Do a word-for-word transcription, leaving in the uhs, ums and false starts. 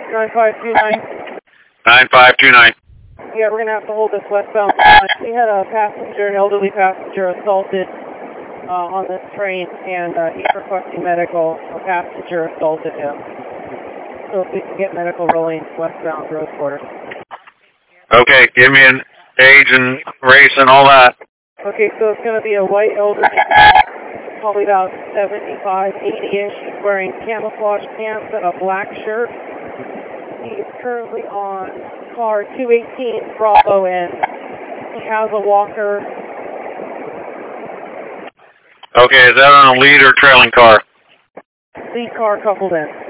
nine five two nine. nine five two nine. Yeah, we're going to have to hold this westbound. We had a passenger, an elderly passenger, assaulted uh, on this train, and uh, he's requesting medical. A passenger assaulted him. So if we can get medical rolling westbound Rose Quarter. Okay, give me an age and race and all that. Okay, so it's going to be a white elderly, probably about seventy-five, eighty-ish. He's wearing camouflage pants and a black shirt. He's currently on car two eighteen Bravo N. He has a walker. Okay, is that on a lead or trailing car? Lead car coupled in.